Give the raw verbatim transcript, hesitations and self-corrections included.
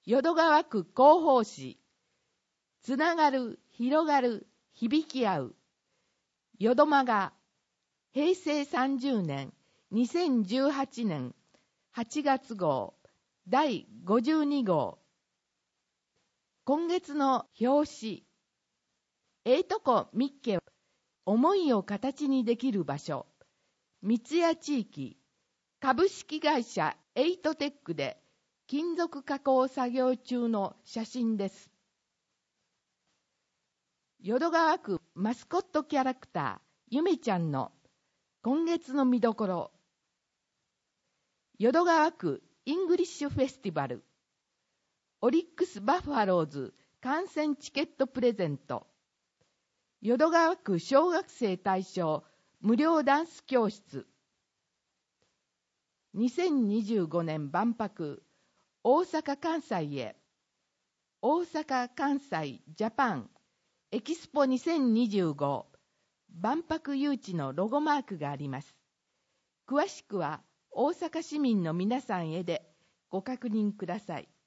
淀川区広報誌、つながる、広がる、響き合う。淀間が、平成さんじゅうねん、にせんじゅうはちねんはちがつ号、だいごじゅうに号。今月の表紙、ええとこみっけ、思いを形にできる場所、三ツ谷地域、株式会社エイトテックで金属加工作業中の写真です。淀川区マスコットキャラクター、ゆめちゃんの今月の見どころ。淀川区イングリッシュフェスティバル、オリックスバファローズ観戦チケットプレゼント、淀川区小学生対象無料ダンス教室、にせんにじゅうごねん万博、大阪・関西へ、大阪・関西ジャパンエキスポにせんにじゅうご、万博誘致のロゴマークがあります。詳しくは大阪市民の皆さんへでご確認ください。